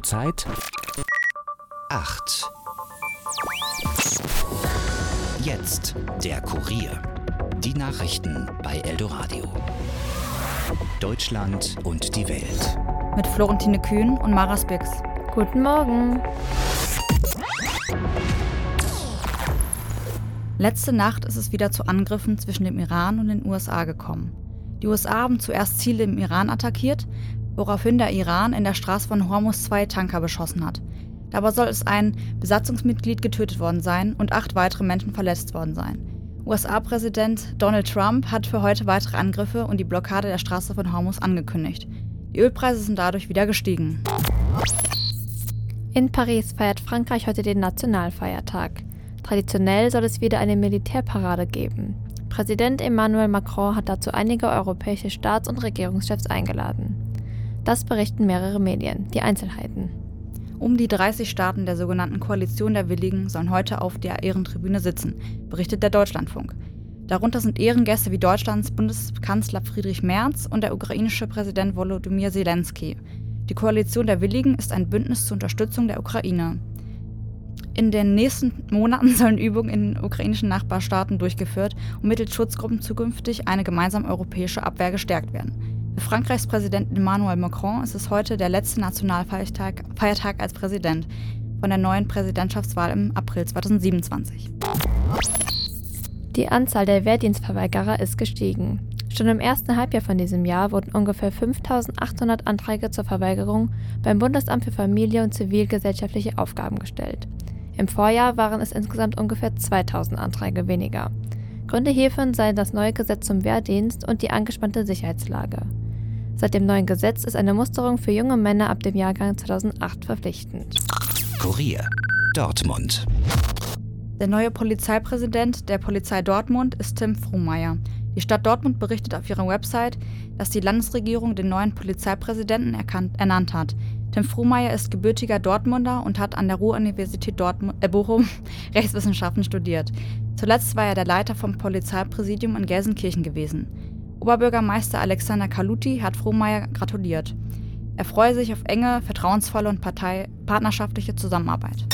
Uhrzeit 8. Jetzt der Kurier. Die Nachrichten bei Eldoradio. Deutschland und die Welt. Mit Florentine Kühn und Mara Spix. Guten Morgen. Letzte Nacht ist es wieder zu Angriffen zwischen dem Iran und den USA gekommen. Die USA haben zuerst Ziele im Iran attackiert, woraufhin der Iran in der Straße von Hormuz 2 Tanker beschossen hat. Dabei soll es ein Besatzungsmitglied getötet worden sein und 8 weitere Menschen verletzt worden sein. USA-Präsident Donald Trump hat für heute weitere Angriffe und die Blockade der Straße von Hormuz angekündigt. Die Ölpreise sind dadurch wieder gestiegen. In Paris feiert Frankreich heute den Nationalfeiertag. Traditionell soll es wieder eine Militärparade geben. Präsident Emmanuel Macron hat dazu einige europäische Staats- und Regierungschefs eingeladen. Das berichten mehrere Medien. Die Einzelheiten. Um die 30 Staaten der sogenannten Koalition der Willigen sollen heute auf der Ehrentribüne sitzen, berichtet der Deutschlandfunk. Darunter sind Ehrengäste wie Deutschlands Bundeskanzler Friedrich Merz und der ukrainische Präsident Volodymyr Zelensky. Die Koalition der Willigen ist ein Bündnis zur Unterstützung der Ukraine. In den nächsten Monaten sollen Übungen in den ukrainischen Nachbarstaaten durchgeführt und mittels Schutzgruppen zukünftig eine gemeinsame europäische Abwehr gestärkt werden. Für Frankreichs Präsident Emmanuel Macron ist es heute der letzte Nationalfeiertag als Präsident von der neuen Präsidentschaftswahl im April 2027. Die Anzahl der Wehrdienstverweigerer ist gestiegen. Schon im ersten Halbjahr von diesem Jahr wurden ungefähr 5.800 Anträge zur Verweigerung beim Bundesamt für Familie und zivilgesellschaftliche Aufgaben gestellt. Im Vorjahr waren es insgesamt ungefähr 2.000 Anträge weniger. Gründe hierfür seien das neue Gesetz zum Wehrdienst und die angespannte Sicherheitslage. Seit dem neuen Gesetz ist eine Musterung für junge Männer ab dem Jahrgang 2008 verpflichtend. Kurier. Dortmund. Der neue Polizeipräsident der Polizei Dortmund ist Tim Frohnmayer. Die Stadt Dortmund berichtet auf ihrer Website, dass die Landesregierung den neuen Polizeipräsidenten ernannt hat. Tim Frohnmayer ist gebürtiger Dortmunder und hat an der Ruhr-Universität Bochum Rechtswissenschaften studiert. Zuletzt war er der Leiter vom Polizeipräsidium in Gelsenkirchen gewesen. Oberbürgermeister Alexander Kaluti hat Frohnmayer gratuliert. Er freue sich auf enge, vertrauensvolle und partnerschaftliche Zusammenarbeit.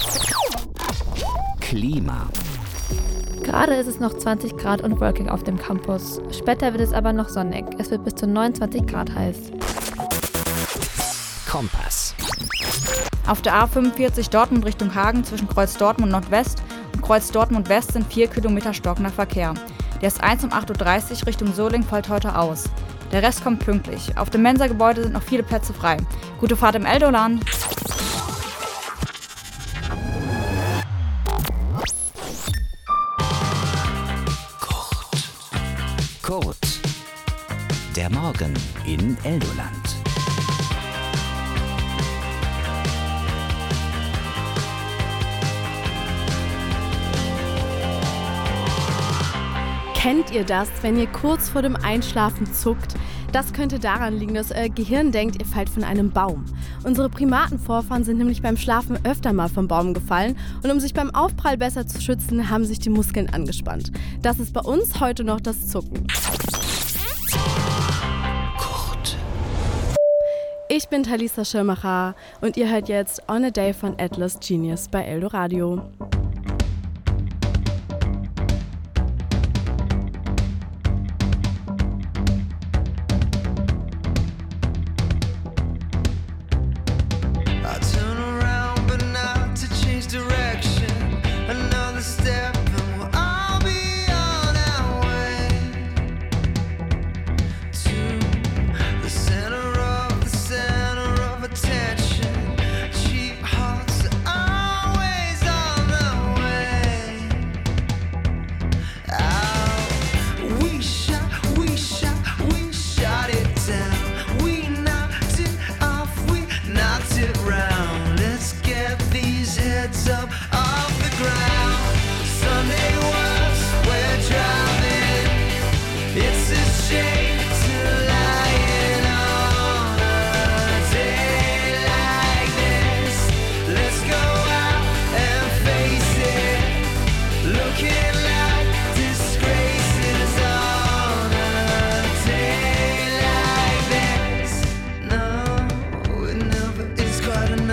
Klima. Gerade ist es noch 20 Grad und wolkig auf dem Campus. Später wird es aber noch sonnig. Es wird bis zu 29 Grad heiß. Kompass. Auf der A45 Dortmund Richtung Hagen zwischen Kreuz Dortmund Nordwest und Kreuz Dortmund West sind 4 Kilometer stockender Verkehr. Der S1 um 8.30 Uhr Richtung Solingen fällt heute aus. Der Rest kommt pünktlich. Auf dem Mensa-Gebäude sind noch viele Plätze frei. Gute Fahrt im Eldoland! Kurt. Der Morgen in Eldoland. Kennt ihr das, wenn ihr kurz vor dem Einschlafen zuckt? Das könnte daran liegen, dass euer Gehirn denkt, ihr fallt von einem Baum. Unsere Primatenvorfahren sind nämlich beim Schlafen öfter mal vom Baum gefallen und um sich beim Aufprall besser zu schützen, haben sich die Muskeln angespannt. Das ist bei uns heute noch das Zucken. Kurt. Ich bin Thalisa Schirmacher und ihr hört jetzt On a Day von Atlas Genius bei Eldoradio. quite enough.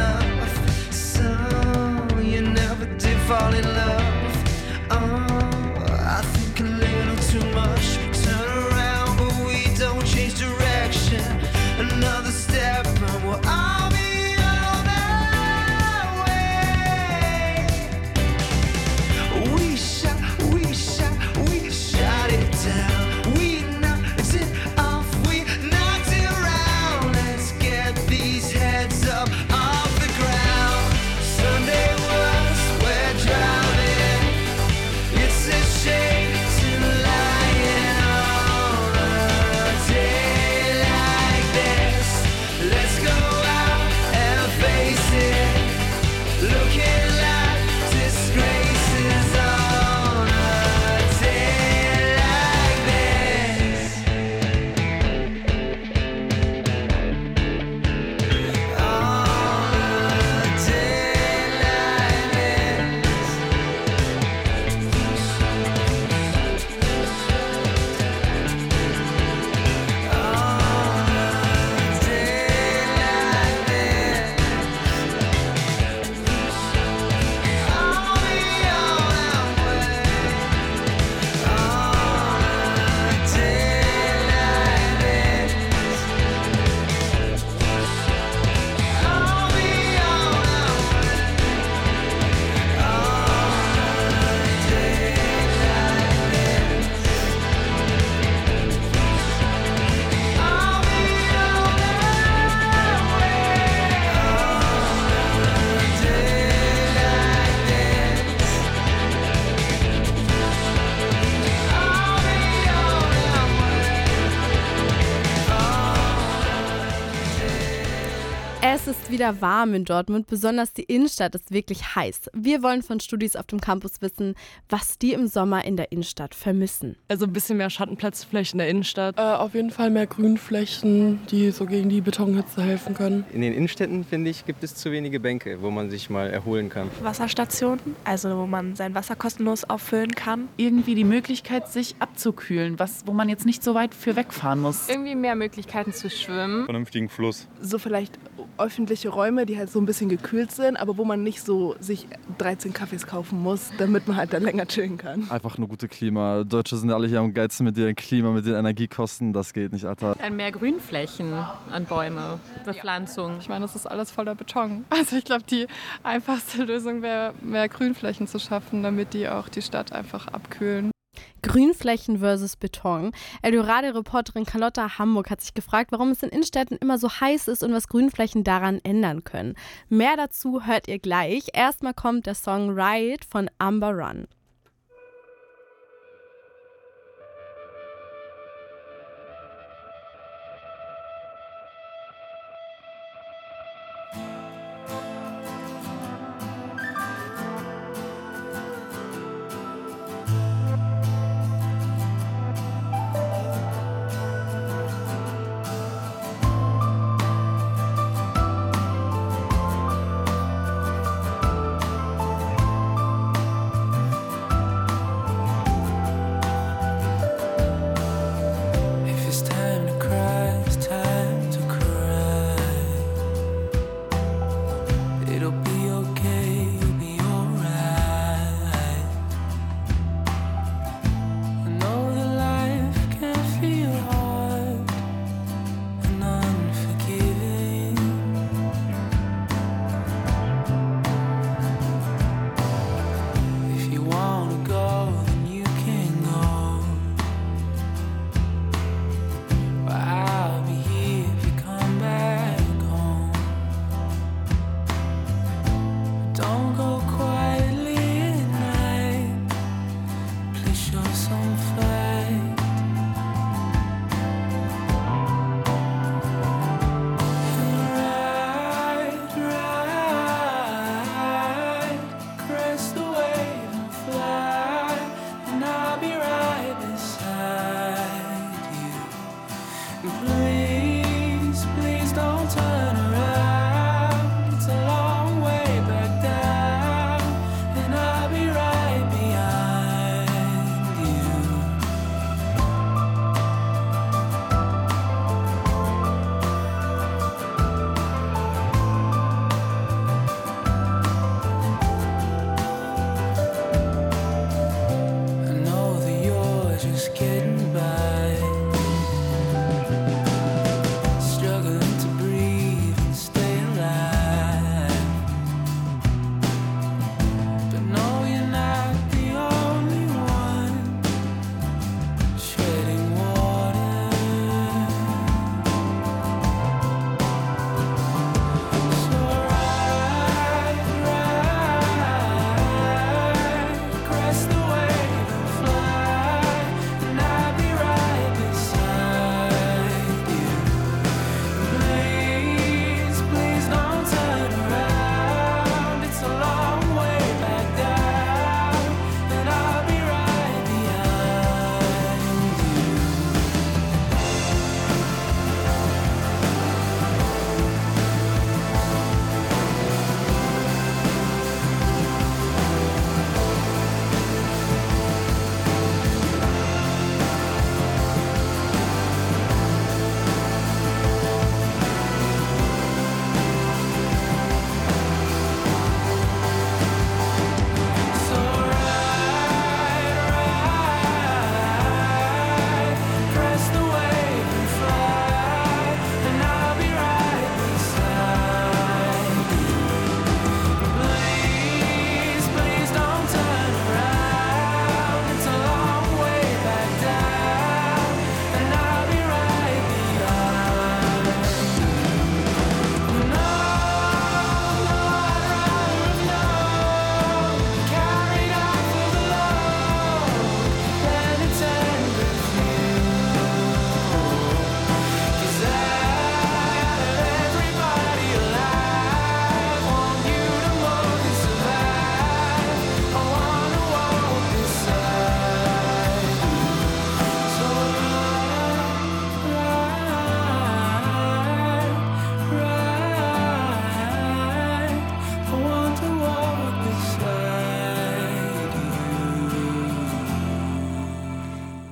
ist wieder warm in Dortmund, besonders die Innenstadt ist wirklich heiß. Wir wollen von Studis auf dem Campus wissen, was die im Sommer in der Innenstadt vermissen. Also ein bisschen mehr Schattenplatzflächen in der Innenstadt. Auf jeden Fall mehr Grünflächen, die so gegen die Betonhitze helfen können. In den Innenstädten, finde ich, gibt es zu wenige Bänke, wo man sich mal erholen kann. Wasserstationen, also wo man sein Wasser kostenlos auffüllen kann. Irgendwie die Möglichkeit, sich abzukühlen, wo man jetzt nicht so weit für wegfahren muss. Irgendwie mehr Möglichkeiten zu schwimmen. Vernünftigen Fluss. So vielleicht öffentliche Räume, die halt so ein bisschen gekühlt sind, aber wo man nicht so sich 13 Kaffees kaufen muss, damit man halt dann länger chillen kann. Einfach eine gute Klima. Deutsche sind ja alle hier am Geizen mit ihrem Klima, mit den Energiekosten. Das geht nicht, Alter. Mehr Grünflächen an Bäume, Bepflanzung. Ich meine, das ist alles voller Beton. Also ich glaube, die einfachste Lösung wäre, mehr Grünflächen zu schaffen, damit die auch die Stadt einfach abkühlen. Grünflächen versus Beton. Eldorado-Reporterin Carlotta Hamburg hat sich gefragt, warum es in Innenstädten immer so heiß ist und was Grünflächen daran ändern können. Mehr dazu hört ihr gleich. Erstmal kommt der Song Riot von Amber Run.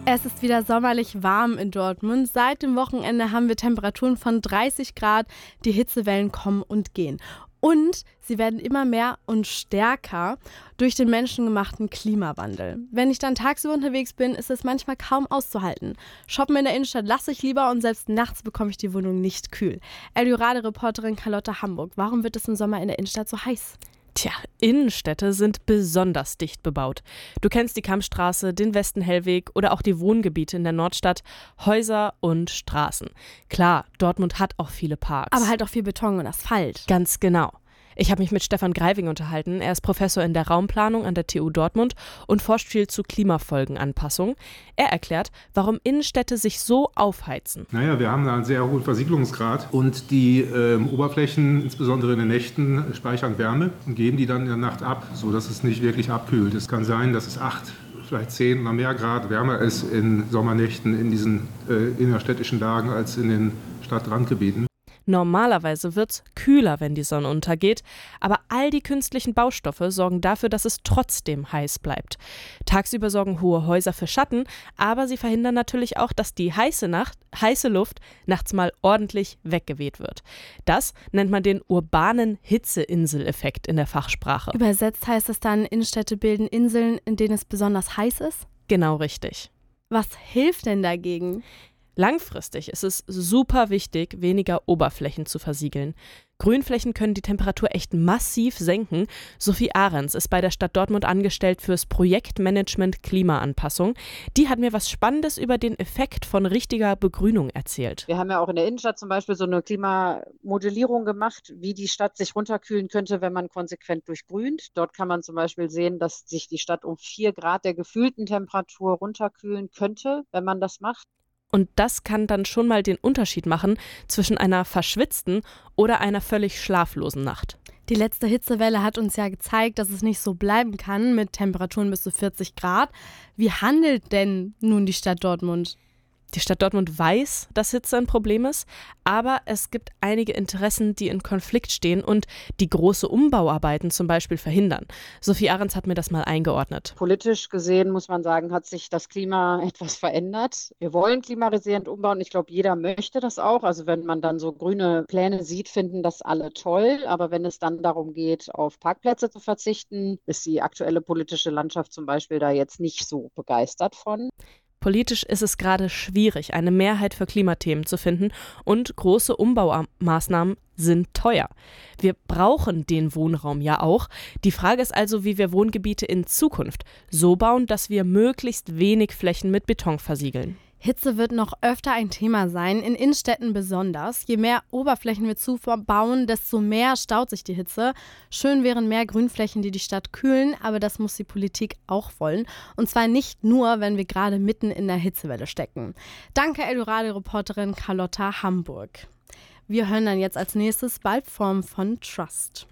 Es ist wieder sommerlich warm in Dortmund. Seit dem Wochenende haben wir Temperaturen von 30 Grad. Die Hitzewellen kommen und gehen. Und sie werden immer mehr und stärker durch den menschengemachten Klimawandel. Wenn ich dann tagsüber unterwegs bin, ist es manchmal kaum auszuhalten. Shoppen in der Innenstadt lasse ich lieber und selbst nachts bekomme ich die Wohnung nicht kühl. Eldorado-Reporterin Carlotta Hamburg, warum wird es im Sommer in der Innenstadt so heiß? Tja, Innenstädte sind besonders dicht bebaut. Du kennst die Kammstraße, den Westenhellweg oder auch die Wohngebiete in der Nordstadt, Häuser und Straßen. Klar, Dortmund hat auch viele Parks. Aber halt auch viel Beton und Asphalt. Ganz genau. Ich habe mich mit Stefan Greiving unterhalten. Er ist Professor in der Raumplanung an der TU Dortmund und forscht viel zu Klimafolgenanpassung. Er erklärt, warum Innenstädte sich so aufheizen. Naja, wir haben da einen sehr hohen Versiegelungsgrad und die Oberflächen, insbesondere in den Nächten, speichern Wärme und geben die dann in der Nacht ab, sodass es nicht wirklich abkühlt. Es kann sein, dass es 8, vielleicht 10 oder mehr Grad wärmer ist in Sommernächten in diesen innerstädtischen Lagen als in den Stadtrandgebieten. Normalerweise wird's kühler, wenn die Sonne untergeht, aber all die künstlichen Baustoffe sorgen dafür, dass es trotzdem heiß bleibt. Tagsüber sorgen hohe Häuser für Schatten, aber sie verhindern natürlich auch, dass die heiße Luft nachts mal ordentlich weggeweht wird. Das nennt man den urbanen Hitzeinseleffekt in der Fachsprache. Übersetzt heißt es dann, Innenstädte bilden Inseln, in denen es besonders heiß ist? Genau richtig. Was hilft denn dagegen? Langfristig ist es super wichtig, weniger Oberflächen zu versiegeln. Grünflächen können die Temperatur echt massiv senken. Sophie Ahrens ist bei der Stadt Dortmund angestellt fürs Projektmanagement Klimaanpassung. Die hat mir was Spannendes über den Effekt von richtiger Begrünung erzählt. Wir haben ja auch in der Innenstadt zum Beispiel so eine Klimamodellierung gemacht, wie die Stadt sich runterkühlen könnte, wenn man konsequent durchgrünt. Dort kann man zum Beispiel sehen, dass sich die Stadt um 4 Grad der gefühlten Temperatur runterkühlen könnte, wenn man das macht. Und das kann dann schon mal den Unterschied machen zwischen einer verschwitzten oder einer völlig schlaflosen Nacht. Die letzte Hitzewelle hat uns ja gezeigt, dass es nicht so bleiben kann mit Temperaturen bis zu 40 Grad. Wie handelt denn nun die Stadt Dortmund? Die Stadt Dortmund weiß, dass Hitze ein Problem ist, aber es gibt einige Interessen, die in Konflikt stehen und die große Umbauarbeiten zum Beispiel verhindern. Sophie Ahrens hat mir das mal eingeordnet. Politisch gesehen, muss man sagen, hat sich das Klima etwas verändert. Wir wollen klimarisierend umbauen. Ich glaube, jeder möchte das auch. Also wenn man dann so grüne Pläne sieht, finden das alle toll. Aber wenn es dann darum geht, auf Parkplätze zu verzichten, ist die aktuelle politische Landschaft zum Beispiel da jetzt nicht so begeistert von. Politisch ist es gerade schwierig, eine Mehrheit für Klimathemen zu finden und große Umbaumaßnahmen sind teuer. Wir brauchen den Wohnraum ja auch. Die Frage ist also, wie wir Wohngebiete in Zukunft so bauen, dass wir möglichst wenig Flächen mit Beton versiegeln. Hitze wird noch öfter ein Thema sein, in Innenstädten besonders. Je mehr Oberflächen wir zubauen, desto mehr staut sich die Hitze. Schön wären mehr Grünflächen, die die Stadt kühlen, aber das muss die Politik auch wollen. Und zwar nicht nur, wenn wir gerade mitten in der Hitzewelle stecken. Danke, Eldorado-Reporterin Carlotta Hamburg. Wir hören dann jetzt als nächstes Baldform von Trust.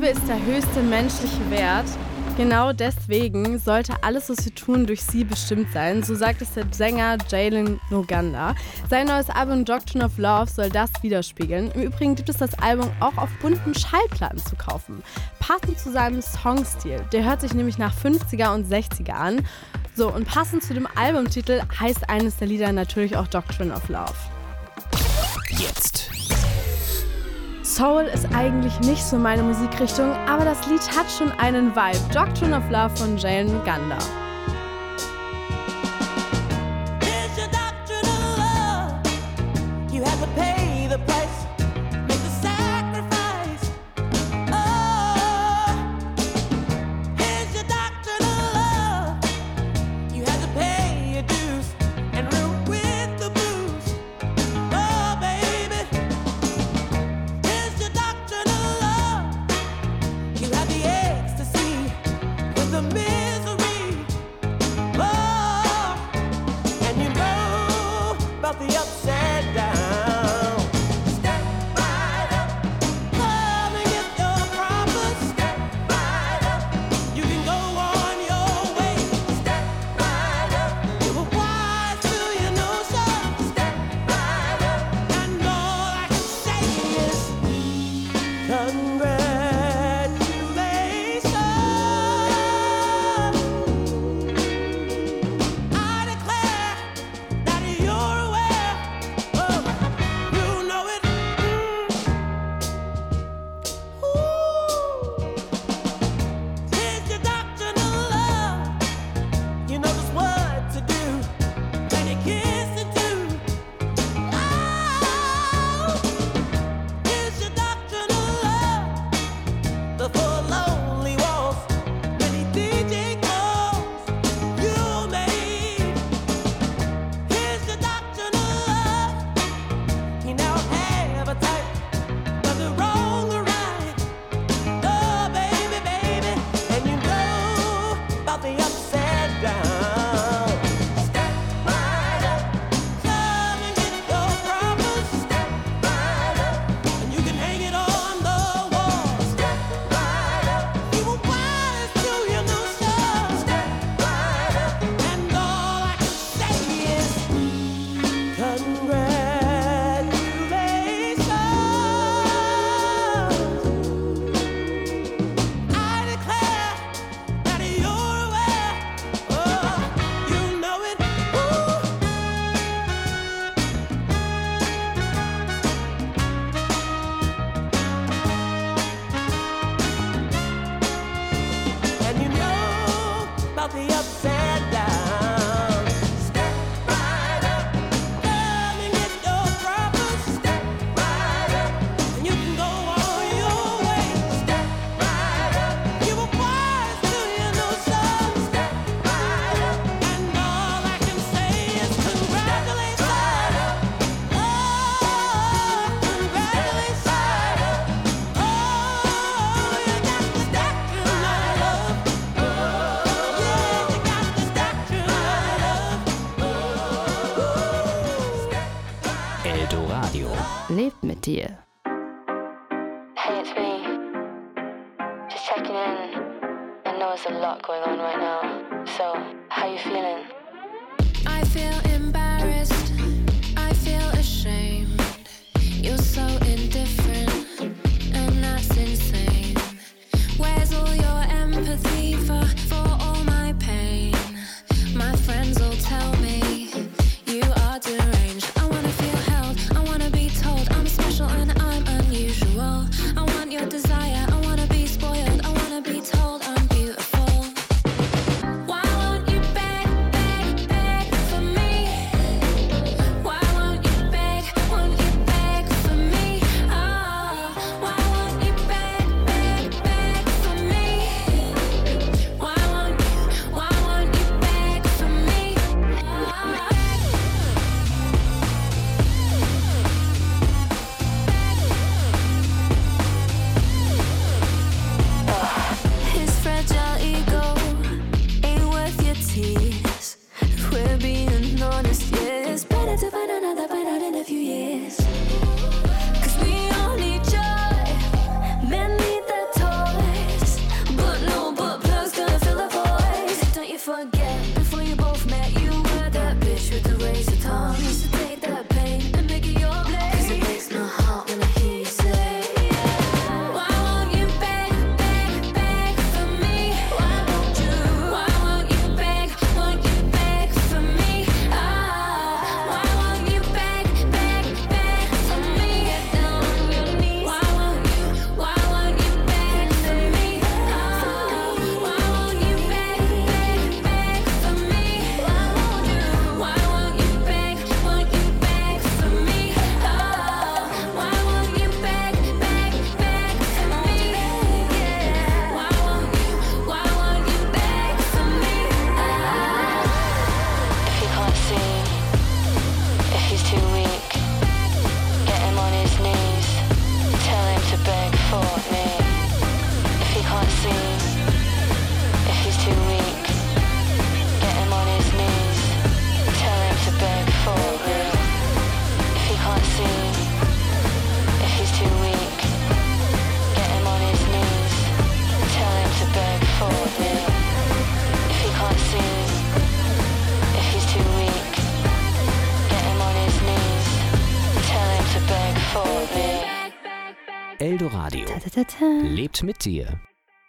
Liebe ist der höchste menschliche Wert. Genau deswegen sollte alles, was wir tun, durch sie bestimmt sein. So sagt es der Sänger Jalen Ntaganda. Sein neues Album Doctrine of Love soll das widerspiegeln. Im Übrigen gibt es das Album auch auf bunten Schallplatten zu kaufen. Passend zu seinem Songstil. Der hört sich nämlich nach 50er und 60er an. So, und passend zu dem Albumtitel heißt eines der Lieder natürlich auch Doctrine of Love. Jetzt. Soul ist eigentlich nicht so meine Musikrichtung, aber das Lied hat schon einen Vibe. Doctrine of Love von Jalen Ntaganda. Lebt mit dir. Hey, it's me. Just checking in. I know it's a lot going on right now. So, how you feeling? I feel embarrassed. I feel ashamed. You're so indifferent, and that's insane. Where's all your empathy for all my pain? My friends all tell me you are deranged. I wanna feel held, I wanna be told I'm special and I'm unusual. I want your desire, I wanna be spoiled, I wanna be told I'm beautiful. Why won't you beg? Eldoradio. Lebt mit dir.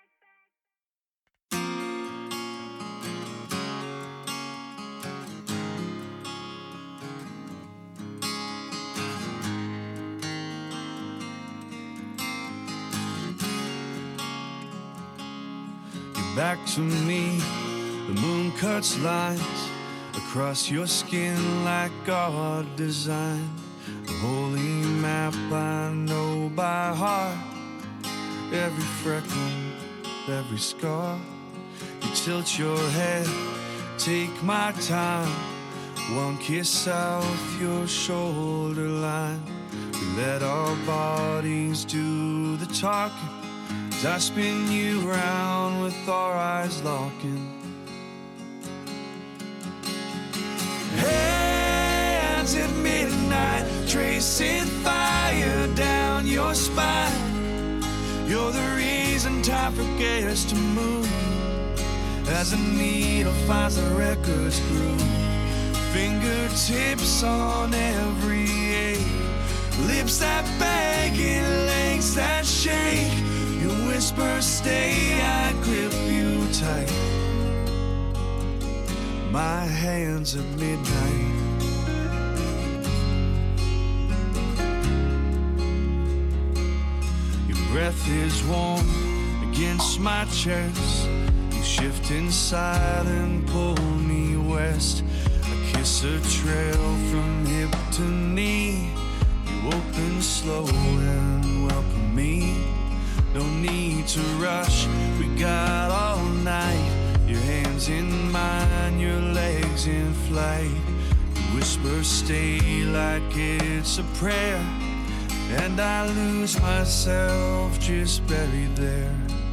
Back to me, the moon cuts lines across your skin like God designed. The holy map I know by heart. Every freckle, every scar. You tilt your head, take my time. One kiss south your shoulder line. We let our bodies do the talking. As I spin you round with our eyes locking. Hands at midnight, tracing fire down your spine. You're the reason time forgets to move. As a needle finds the record's groove. Fingertips on every ache. Lips that beg and legs that shake. You whisper, stay, I grip you tight. My hands at midnight. Your breath is warm against my chest. You shift inside and pull me west. I kiss a trail from hip to knee. You open slow and welcome me. No need to rush, we got all night. Your hands in mine, your legs in flight. You whisper stay like it's a prayer. And I lose myself just buried there.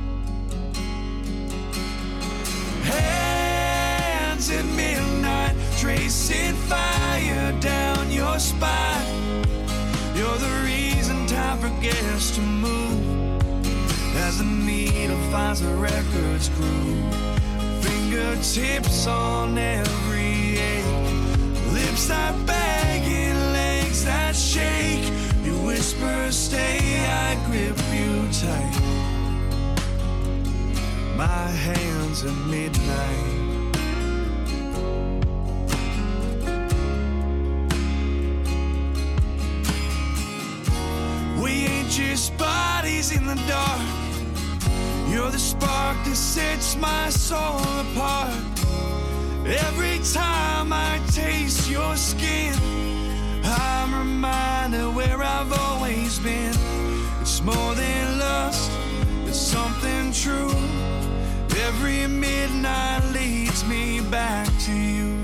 Hands at midnight, tracing fire down your spine. You're the reason time forgets to move. As the needle finds the record's groove. Fingertips on every ache. Lips that beg and legs that shake. You whisper stay, I grip you tight. My hands at midnight. We ain't just bodies in the dark. You're the spark that sets my soul apart. Every time I taste your skin, I'm reminded where I've always been. It's more than lust, it's something true. Every midnight leads me back to you.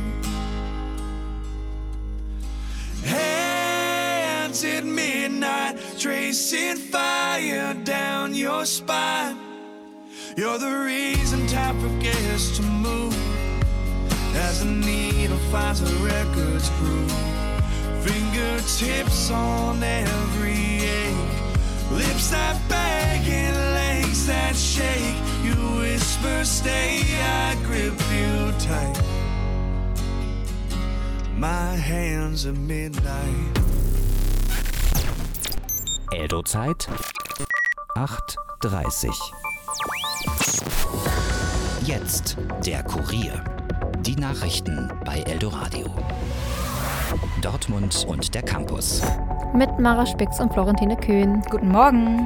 Hands at midnight, tracing fire down your spine. You're the reason time forgets to move. As the needle finds a record's groove. Fingertips on every ache. Lips that beg and legs that shake. You whisper stay, I grip you tight. My hands at midnight. Eldo-Zeit 8:30. Jetzt der Kurier. Die Nachrichten bei Eldoradio. Dortmund und der Campus. Mit Mara Spix und Florentine Kühn. Guten Morgen.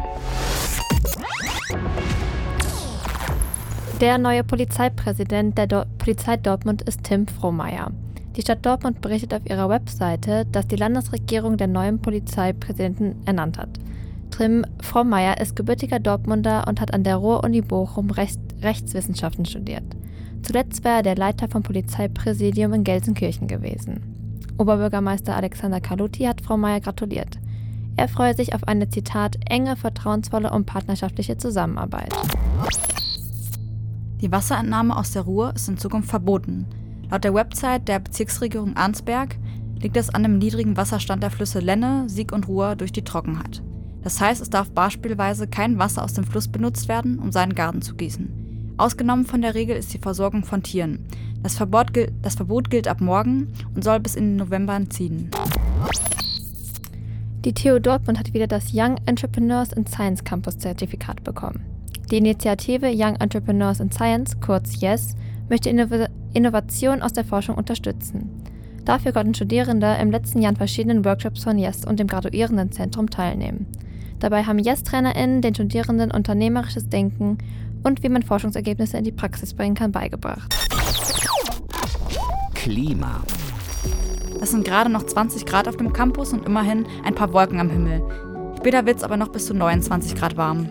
Der neue Polizeipräsident der Polizei Dortmund ist Tim Frohnmayer. Die Stadt Dortmund berichtet auf ihrer Webseite, dass die Landesregierung den neuen Polizeipräsidenten ernannt hat. Tim Frohnmayer ist gebürtiger Dortmunder und hat an der Ruhr-Uni Bochum Rechtswissenschaften studiert. Zuletzt war er der Leiter vom Polizeipräsidium in Gelsenkirchen gewesen. Oberbürgermeister Alexander Carluti hat Frohnmayer gratuliert. Er freue sich auf eine, Zitat, enge, vertrauensvolle und partnerschaftliche Zusammenarbeit. Die Wasserentnahme aus der Ruhr ist in Zukunft verboten. Laut der Website der Bezirksregierung Arnsberg liegt es an dem niedrigen Wasserstand der Flüsse Lenne, Sieg und Ruhr durch die Trockenheit. Das heißt, es darf beispielsweise kein Wasser aus dem Fluss benutzt werden, um seinen Garten zu gießen. Ausgenommen von der Regel ist die Versorgung von Tieren. Das Verbot gilt ab morgen und soll bis in den November ziehen. Die TU Dortmund hat wieder das Young Entrepreneurs in Science Campus Zertifikat bekommen. Die Initiative Young Entrepreneurs in Science, kurz YES, möchte Innovation aus der Forschung unterstützen. Dafür konnten Studierende im letzten Jahr an verschiedenen Workshops von YES und dem Graduierendenzentrum teilnehmen. Dabei haben YES-TrainerInnen den Studierenden unternehmerisches Denken und wie man Forschungsergebnisse in die Praxis bringen kann, beigebracht. Klima. Es sind gerade noch 20 Grad auf dem Campus und immerhin ein paar Wolken am Himmel. Später wird es aber noch bis zu 29 Grad warm.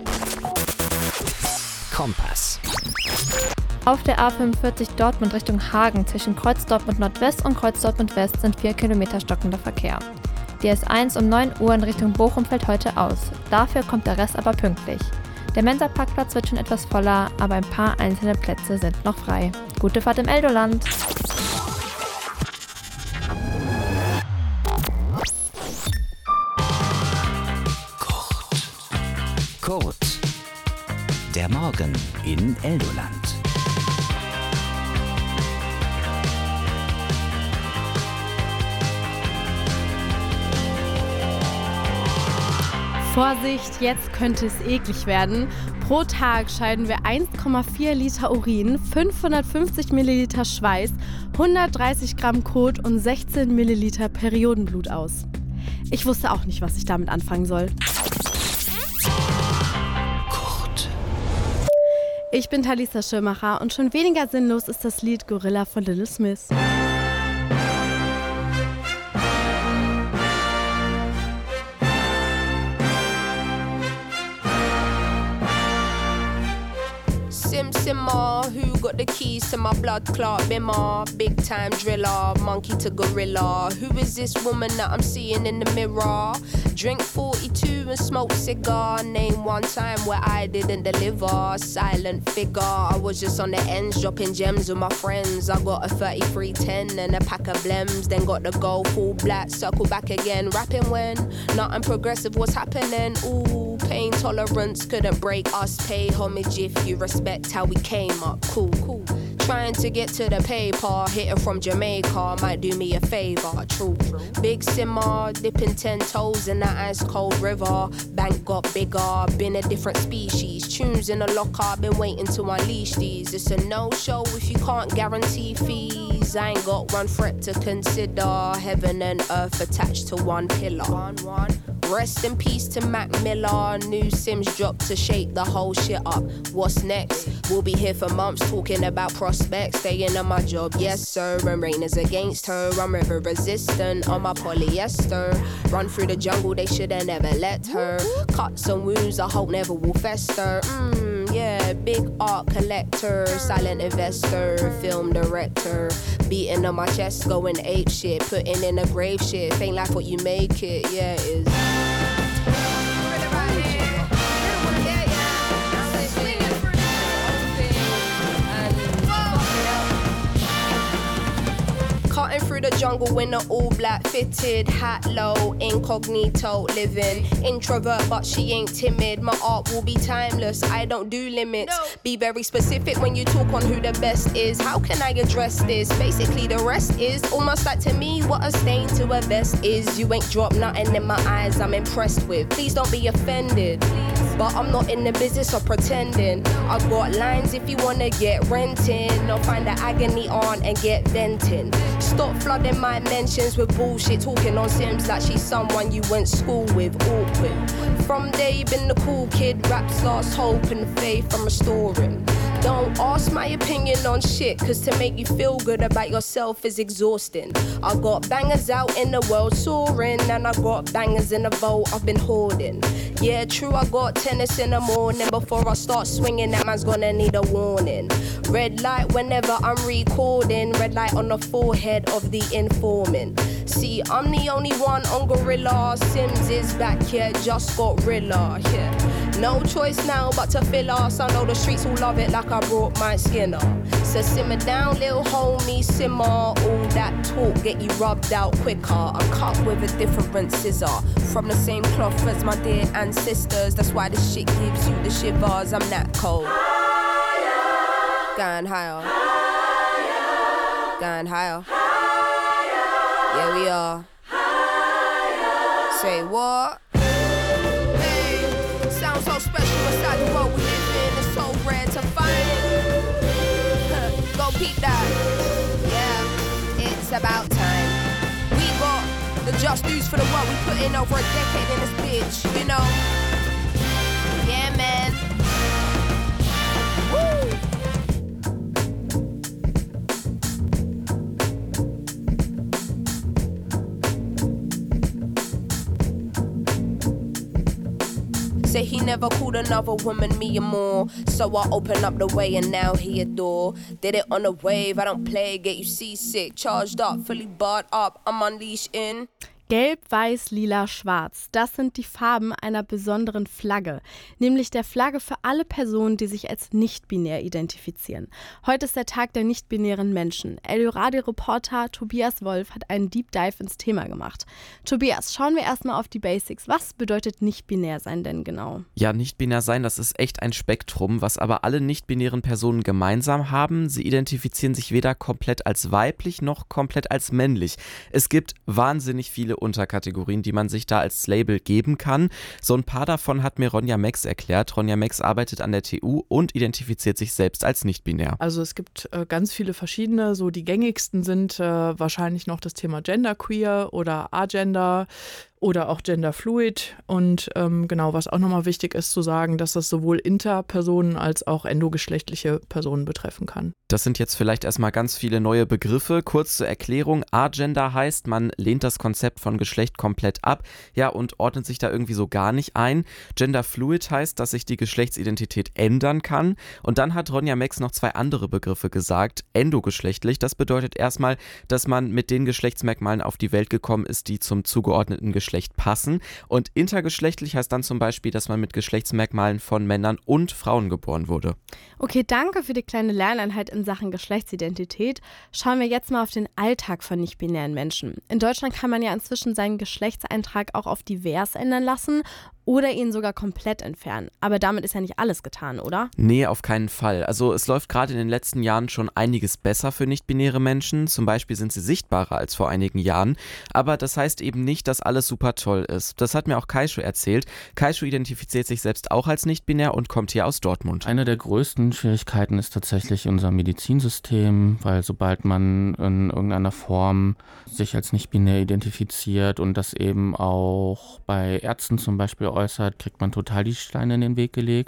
Kompass. Auf der A45 Dortmund Richtung Hagen zwischen Kreuz Dortmund Nordwest und Kreuz Dortmund West sind 4 Kilometer stockender Verkehr. Die S1 um 9 Uhr in Richtung Bochum fällt heute aus. Dafür kommt der Rest aber pünktlich. Der Mensa-Parkplatz wird schon etwas voller, aber ein paar einzelne Plätze sind noch frei. Gute Fahrt im Eldoland! Kurt. Der Morgen in Eldoland. Vorsicht, jetzt könnte es eklig werden. Pro Tag scheiden wir 1,4 Liter Urin, 550 Milliliter Schweiß, 130 Gramm Kot und 16 Milliliter Periodenblut aus. Ich wusste auch nicht, was ich damit anfangen soll. Kurt. Ich bin Thalisa Schirmacher und schon weniger sinnlos ist das Lied Gorilla von Little Smith. Simmer, who got the keys to my blood clot bimmer? Big time driller, monkey to gorilla. Who is this woman that I'm seeing in the mirror? Drink 42 and smoke cigar. Name one time where I didn't deliver. Silent figure, I was just on the ends dropping gems with my friends. I got a 3310 and a pack of blems. Then got the gold full black, circle back again. Rapping when nothing progressive was happening. Ooh, pain tolerance couldn't break us. Pay homage if you respect how we came up. Cool. Trying to get to the paper, hitting from Jamaica might do me a favor. True. Big simmer, dipping 10 toes in that ice cold river. Bank got bigger, been a different species. Tunes in the locker, been waiting to unleash these. It's a no-show if you can't guarantee fees. I ain't got one threat to consider. Heaven and earth attached to one pillar. Rest in peace to Mac Miller. New Sims dropped to shake the whole shit up. What's next? We'll be here for months talking about prospects. Staying on my job, yes sir. And rain is against her. I'm river resistant on my polyester. Run through the jungle, they shoulda never let her. Cuts and wounds I hope never will fester. Yeah, big art collector, silent investor, film director. Beating on my chest, going ape shit, putting in a grave shit. Ain't like what you make it, yeah it is. Cutting through the jungle in an all-black fitted hat low, incognito living. Introvert but she ain't timid. My art will be timeless, I don't do limits. Be very specific when you talk on who the best is. How can I address this? Basically the rest is almost like to me what a stain to a vest is. You ain't dropped nothing in my eyes I'm impressed with. Please don't be offended, but I'm not in the business of pretending. I got lines if you wanna get renting, or find the agony on and get venting. Stop flooding my mentions with bullshit, talking on Sims like she's someone you went school with. Awkward. From day been the cool kid, raps lost hope and faith I'm restoring. Don't ask my opinion on shit, cause to make you feel good about yourself is exhausting. I got bangers out in the world soaring, and I got bangers in the vault I've been hoarding. Yeah, true, I got tennis in the morning. Before I start swinging, that man's gonna need a warning. Red light whenever I'm recording, red light on the forehead of the informant. See, I'm the only one on Gorilla. Sims is back here, just got Rilla. Yeah, no choice now but to fill us. I know the streets will love it like I brought my Skinner. So simmer down, little homie, simmer. All that talk get you rubbed out quicker. I'm cut with a different scissor, from the same cloth as my dear ancestors. That's why this shit gives you the shivers. I'm that cold. Going higher. Going higher. Yeah, we are. Say what? Hey, sounds so special inside the world we live in. It's so rare to find. Go peep that. Yeah, it's about time. We got the just dues for the work we put in over a decade in this bitch, you know? Yeah, man. Woo! Say he never called another woman me and more. So I opened up the way and now he adore. Did it on a wave, I don't play, get you seasick. Charged up, fully barred up, I'm unleashed in. Gelb, Weiß, Lila, Schwarz. Das sind die Farben einer besonderen Flagge, nämlich der Flagge für alle Personen, die sich als nicht-binär identifizieren. Heute ist der Tag der nicht-binären Menschen. Eldoradio-Reporter Tobias Wolf hat einen Deep Dive ins Thema gemacht. Tobias, schauen wir erstmal auf die Basics. Was bedeutet nicht-binär sein denn genau? Ja, nicht-binär sein, das ist echt ein Spektrum, was aber alle nicht-binären Personen gemeinsam haben. Sie identifizieren sich weder komplett als weiblich noch komplett als männlich. Es gibt wahnsinnig viele Unterkategorien, die man sich da als Label geben kann. So ein paar davon hat mir Ronja Mex erklärt. Ronja Mex arbeitet an der TU und identifiziert sich selbst als nicht-binär. Also es gibt ganz viele verschiedene, so die gängigsten sind wahrscheinlich noch das Thema Genderqueer oder Agender oder auch Genderfluid und genau, was auch nochmal wichtig ist zu sagen, dass das sowohl Interpersonen als auch endogeschlechtliche Personen betreffen kann. Das sind jetzt vielleicht erstmal ganz viele neue Begriffe. Kurz zur Erklärung, Agender heißt, man lehnt das Konzept von Geschlecht komplett ab, ja, und ordnet sich da irgendwie so gar nicht ein. Genderfluid heißt, dass sich die Geschlechtsidentität ändern kann. Und dann hat Ronja Mex noch zwei andere Begriffe gesagt. Endogeschlechtlich, das bedeutet erstmal, dass man mit den Geschlechtsmerkmalen auf die Welt gekommen ist, die zum zugeordneten Geschlecht passen. Und intergeschlechtlich heißt dann zum Beispiel, dass man mit Geschlechtsmerkmalen von Männern und Frauen geboren wurde. Okay, danke für die kleine Lerneinheit in Sachen Geschlechtsidentität. Schauen wir jetzt mal auf den Alltag von nicht-binären Menschen. In Deutschland kann man ja inzwischen seinen Geschlechtseintrag auch auf divers ändern lassen oder ihn sogar komplett entfernen. Aber damit ist ja nicht alles getan, oder? Nee, auf keinen Fall. Also es läuft gerade in den letzten Jahren schon einiges besser für nicht-binäre Menschen. Zum Beispiel sind sie sichtbarer als vor einigen Jahren. Aber das heißt eben nicht, dass alles super toll ist. Das hat mir auch Kaishu erzählt. Kaishu identifiziert sich selbst auch als nicht-binär und kommt hier aus Dortmund. Eine der größten Schwierigkeiten ist tatsächlich unser Medizinsystem, weil sobald man in irgendeiner Form sich als nicht-binär identifiziert und das eben auch bei Ärzten zum Beispiel äußert, kriegt man total die Steine in den Weg gelegt,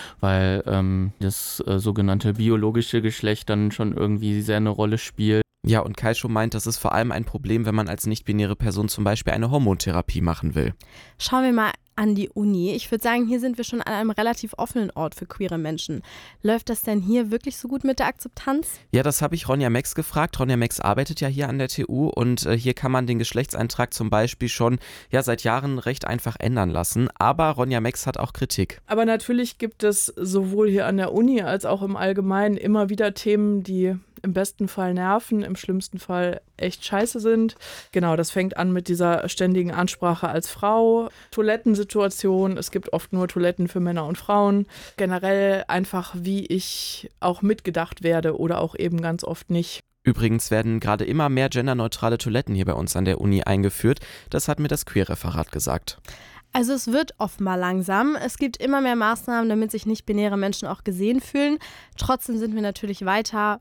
weil das sogenannte biologische Geschlecht dann schon irgendwie sehr eine Rolle spielt. Ja, und Kaishu meint, das ist vor allem ein Problem, wenn man als nicht-binäre Person zum Beispiel eine Hormontherapie machen will. Schauen wir mal an die Uni. Ich würde sagen, hier sind wir schon an einem relativ offenen Ort für queere Menschen. Läuft das denn hier wirklich so gut mit der Akzeptanz? Ja, das habe ich Ronja Mex gefragt. Ronja Mex arbeitet ja hier an der TU und hier kann man den Geschlechtseintrag zum Beispiel schon seit Jahren recht einfach ändern lassen. Aber Ronja Mex hat auch Kritik. Aber natürlich gibt es sowohl hier an der Uni als auch im Allgemeinen immer wieder Themen, die im besten Fall nerven, im schlimmsten Fall echt scheiße sind. Genau, das fängt an mit dieser ständigen Ansprache als Frau, Toilettensituation, es gibt oft nur Toiletten für Männer und Frauen. Generell einfach, wie ich auch mitgedacht werde oder auch eben ganz oft nicht. Übrigens werden gerade immer mehr genderneutrale Toiletten hier bei uns an der Uni eingeführt. Das hat mir das Queer-Referat gesagt. Also es wird offenbar langsam. Es gibt immer mehr Maßnahmen, damit sich nicht-binäre Menschen auch gesehen fühlen. Trotzdem sind natürlich weiter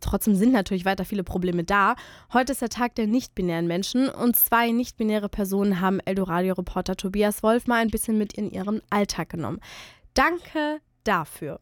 viele Probleme da. Heute ist der Tag der nicht-binären Menschen und 2 nicht-binäre Personen haben Eldoradio-Reporter Tobias Wolf mal ein bisschen mit in ihren Alltag genommen. Danke dafür.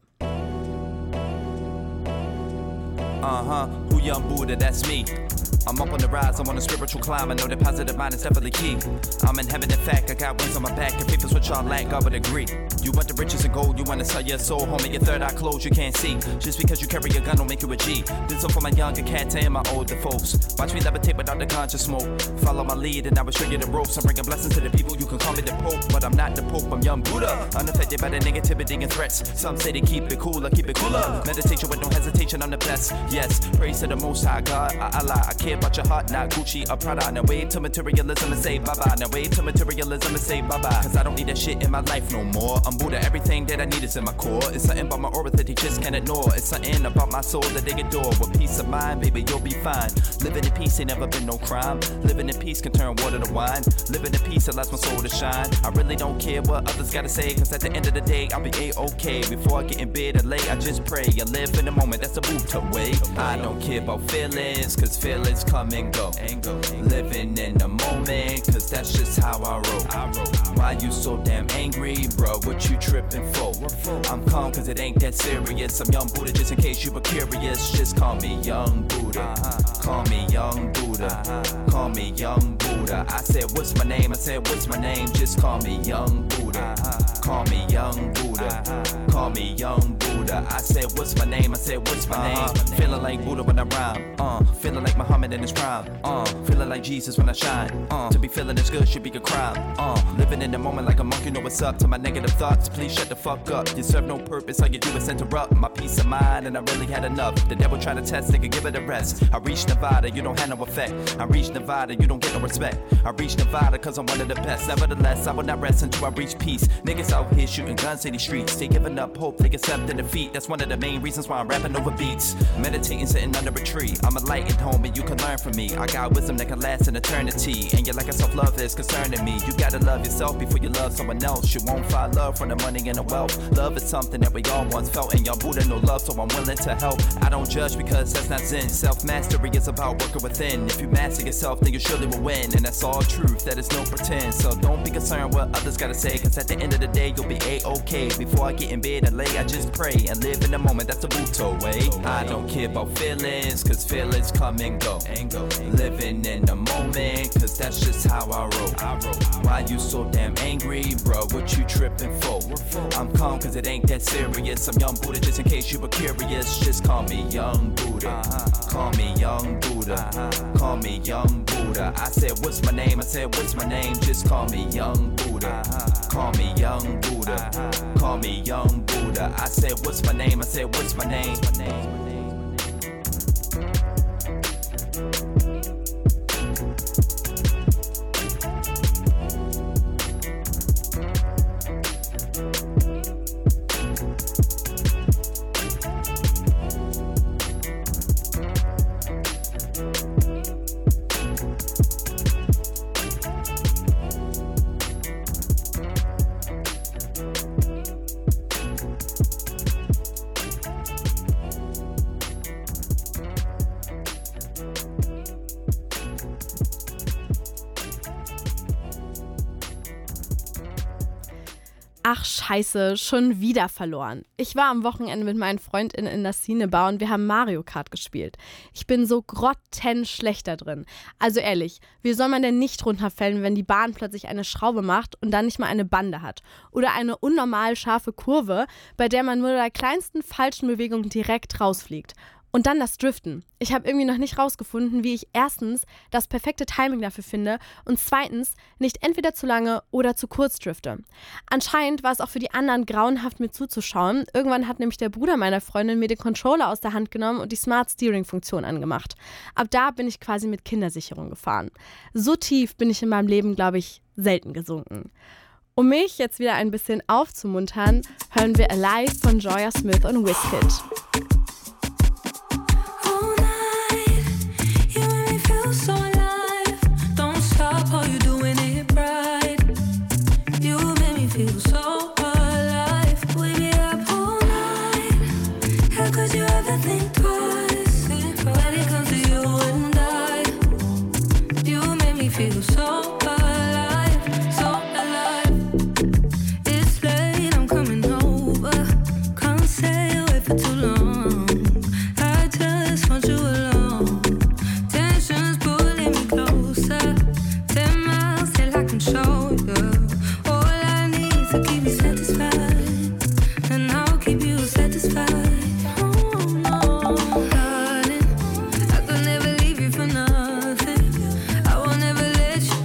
Who young Buddha, that's me. I'm up on the rise, I'm on a spiritual climb. I know that positive mind is definitely key. I'm in heaven, in fact, I got wings on my back. If people's what y'all lack, I would agree. You want the riches and gold, you wanna sell your soul, homie, your third eye closed, you can't see. Just because you carry a gun don't make you a G. Did some for my younger cats and my older folks. Watch me levitate without the conscious smoke. Follow my lead and I will show you the ropes. I'm bringing blessings to the people, you can call me the Pope. But I'm not the Pope, I'm young Buddha. Unaffected by the negativity and threats. Some say they keep it cool, I keep it cooler. Meditation with no hesitation, I'm the best. Yes, praise to the Most High God, Allah. I care about your heart, not Gucci or Prada. Now wave to materialism and say bye-bye. Now wave to materialism and say bye-bye. Cause I don't need that shit in my life no more. I'm Buddha, everything that I need is in my core. It's something about my aura that they just can't ignore. It's something about my soul that they adore. With peace of mind, baby, you'll be fine. Living in peace ain't never been no crime. Living in peace can turn water to wine. Living in peace allows my soul to shine. I really don't care what others gotta say, cause at the end of the day, I'll be A-okay. Before I get in bed or late, I just pray. I live in the moment, that's a boot away. I don't care about feelings, cause feelings come and go. Living in the moment, cause that's just how I roll. Why you so damn angry, bro? What you tripping for? I'm calm cause it ain't that serious. I'm young Buddha, just in case you were curious. Just call me young Buddha. Call me young Buddha. Call me young Buddha. I said, what's my name? I said, what's my name? Just call me young Buddha. Call me young Buddha. Call me young Buddha. I said, what's my name? I said, what's my name? Feeling like Buddha when I rhyme. Feeling like Muhammad in his prime. Feeling like Jesus when I shine. To be feeling this good should be a crime. Living in the moment like a monk, you know what's up. To my negative thoughts, please shut the fuck up. You serve no purpose, all you do is interrupt my peace of mind, and I really had enough. The devil trying to test, nigga, give it a rest. I reached Nevada, you don't have no effect. I reached Nevada, you don't get no respect. I reached Nevada cause I'm one of the best. Nevertheless, I will not rest until I reach peace. Niggas out here shooting guns in these streets. They giving up hope, they accepting defeat. That's one of the main reasons why I'm rapping over beats. Meditating, sitting under a tree. I'm enlightened, homie, you can learn from me. I got wisdom that can last an eternity. And your lack of self-love is concerning me. You gotta love yourself before you love someone else. You won't find love from the money and the wealth. Love is something that we all once felt. And young Buddha no love, so I'm willing to help. I don't judge because that's not Zen. Self-mastery is about working within. If you master yourself, then you surely will win. And that's all truth, that is no pretend. So don't be concerned what others gotta say, cause at the end of the day, you'll be A-okay. Before I get in bed and lay, I just pray and live in the moment, that's the Buddha way. I don't care about feelings, cause feelings come and go. Living in the moment, cause that's just how I roll. Why you so damn angry, bro? What you tripping for? I'm calm cause it ain't that serious. I'm young Buddha, just in case you were curious. Just call me young Buddha. Call me young Buddha. Call me young Buddha. I said, what's my name? I said, what's my name? Just call me young Buddha. Call me young Buddha. Call me young Buddha. I said, what's my name? I said, what's my name? Ach scheiße, schon wieder verloren. Ich war am Wochenende mit meinen FreundInnen in der Cinebar und wir haben Mario Kart gespielt. Ich bin so grottenschlecht da drin. Also ehrlich, wie soll man denn nicht runterfällen, wenn die Bahn plötzlich eine Schraube macht und dann nicht mal eine Bande hat? Oder eine unnormal scharfe Kurve, bei der man nur der kleinsten falschen Bewegung direkt rausfliegt. Und dann das Driften. Ich habe irgendwie noch nicht rausgefunden, wie ich erstens das perfekte Timing dafür finde und zweitens nicht entweder zu lange oder zu kurz drifte. Anscheinend war es auch für die anderen grauenhaft, mir zuzuschauen. Irgendwann hat nämlich der Bruder meiner Freundin mir den Controller aus der Hand genommen und die Smart Steering-Funktion angemacht. Ab da bin ich quasi mit Kindersicherung gefahren. So tief bin ich in meinem Leben, glaube ich, selten gesunken. Um mich jetzt wieder ein bisschen aufzumuntern, hören wir Alive von Joya Smith und Wizkid. So alive, don't stop, all you doing it right. You make me feel so alive. We be up all night. How could you ever think twice when it comes to you and I? You make me feel so alive, so alive. It's late, I'm coming over. Can't stay away for too long. I just want you alone. Show you all I need to keep you satisfied, and I'll keep you satisfied. Oh no, darling, I could never leave you for nothing. I will never let you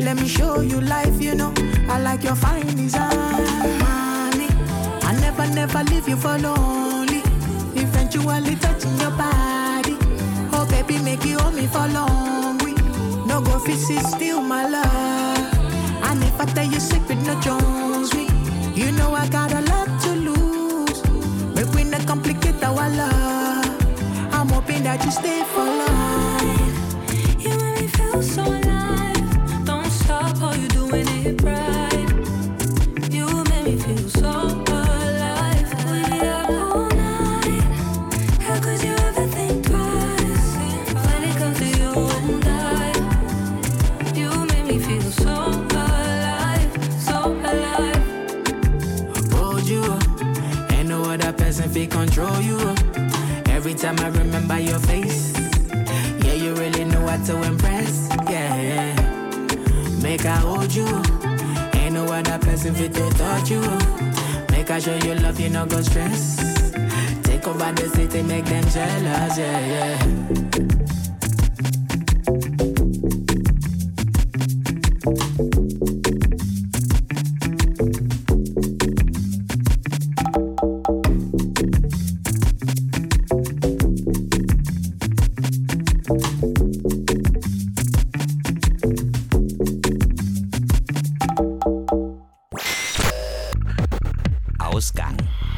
Let me show you life, you know. I like your fine design. Mommy, I never leave you for lonely. Eventually touching your body. Oh, baby, make you hold me for long. We no go fit sit still, my love. And if I tell you secret, no Jones me. You know I got a lot to lose. But we not complicate our love. I'm hoping that you stay for life. You make me feel so alive. Don't stop, all you doing it right. You make me feel so alive. We up all night. How could you ever think twice when it comes to you and I? You make me feel so alive, so alive. Hold you up. Ain't no other person fit control you up. Every time I remember your face, yeah, you really know how to impress, yeah. Make I hold you up. Ain't no other person fit to touch you up. Make I show you love, you no go stress. Take over the city, make them jealous, yeah. Ausgang.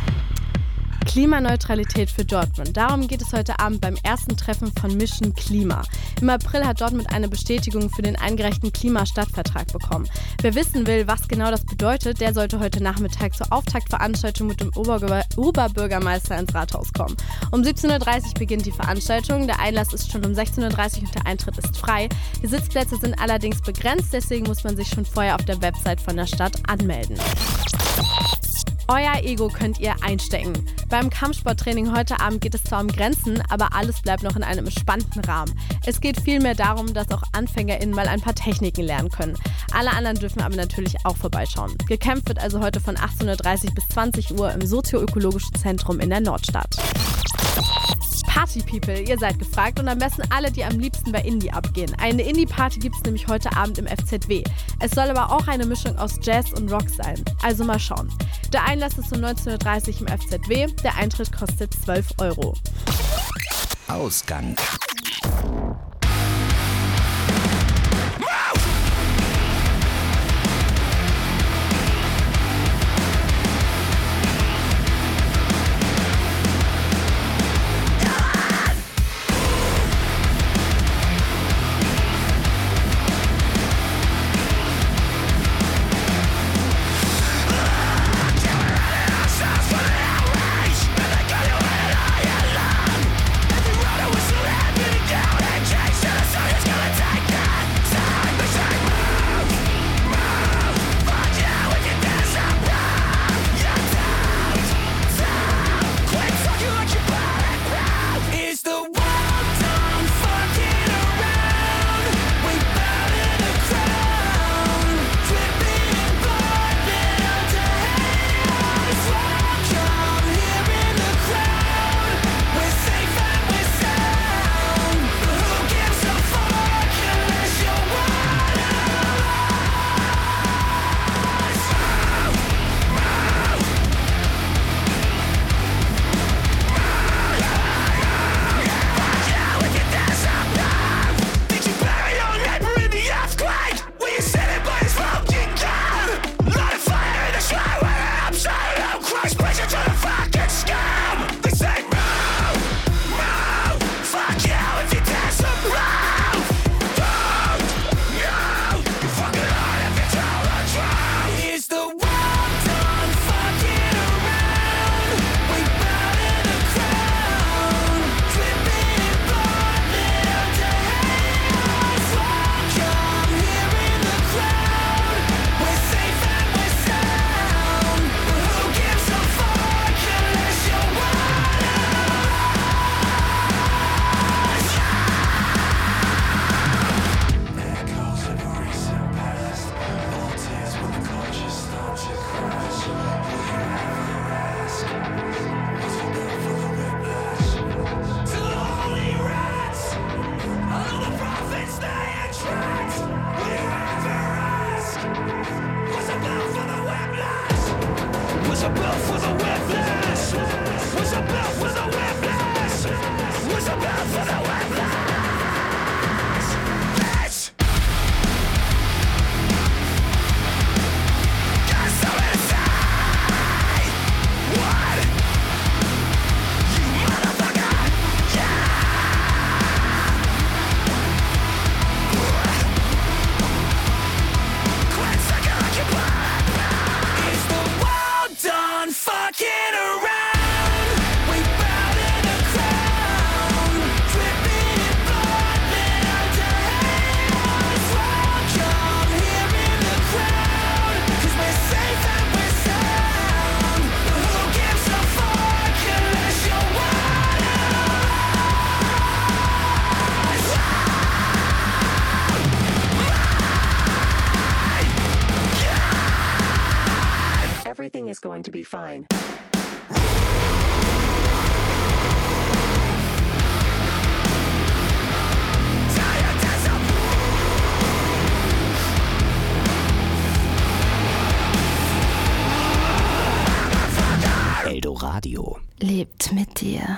Klimaneutralität für Dortmund. Darum geht es heute Abend beim ersten Treffen von Mission Klima. Im April hat Dortmund eine Bestätigung für den eingereichten Klimastadtvertrag bekommen. Wer wissen will, was genau das bedeutet, der sollte heute Nachmittag zur Auftaktveranstaltung mit dem Oberbürgermeister ins Rathaus kommen. Um 17.30 Uhr beginnt die Veranstaltung. Der Einlass ist schon um 16.30 Uhr und der Eintritt ist frei. Die Sitzplätze sind allerdings begrenzt, deswegen muss man sich schon vorher auf der Website von der Stadt anmelden. Euer Ego könnt ihr einstecken. Beim Kampfsporttraining heute Abend geht es zwar um Grenzen, aber alles bleibt noch in einem entspannten Rahmen. Es geht vielmehr darum, dass auch AnfängerInnen mal ein paar Techniken lernen können. Alle anderen dürfen aber natürlich auch vorbeischauen. Gekämpft wird also heute von 18.30 Uhr bis 20 Uhr im Sozio-Ökologischen Zentrum in der Nordstadt. Party People, ihr seid gefragt und am besten alle, die am liebsten bei Indie abgehen. Eine Indie-Party gibt es nämlich heute Abend im FZW. Es soll aber auch eine Mischung aus Jazz und Rock sein. Also mal schauen. Der Einlass ist um 19.30 Uhr im FZW. Der Eintritt kostet 12 €. Ausgang. Every runner was so happy to down and going to be fine. Eldoradio lebt mit dir.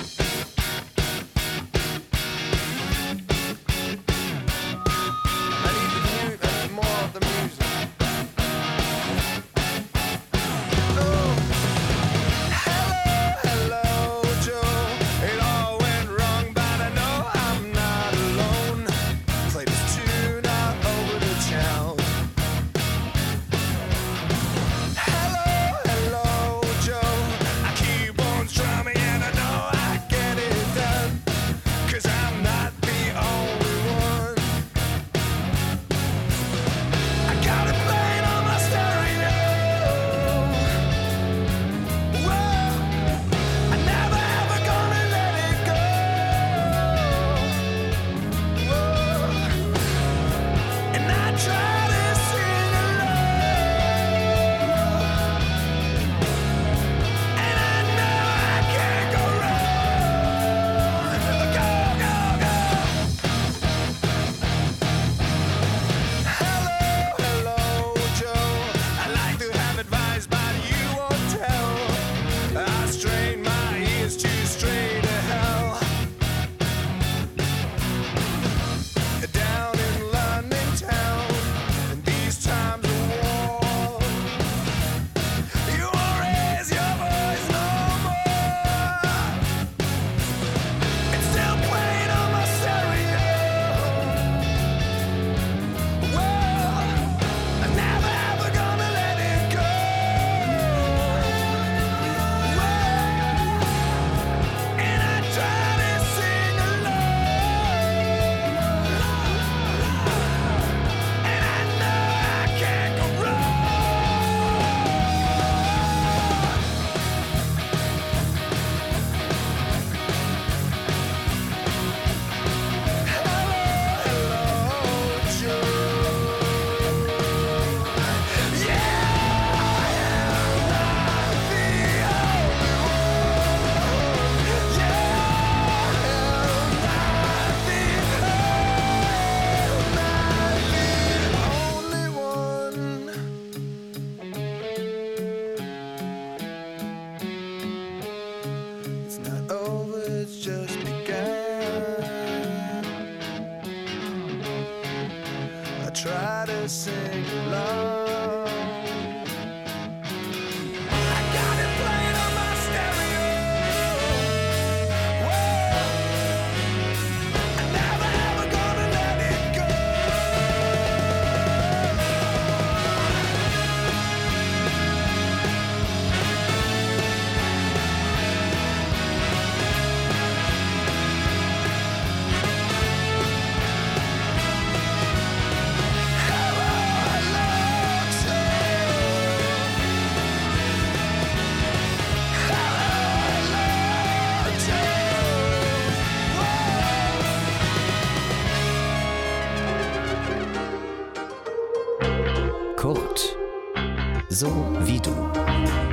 Try to sing along. I got it playing on my stereo. Whoa. I'm never ever gonna let it go. Kurt. So wie du.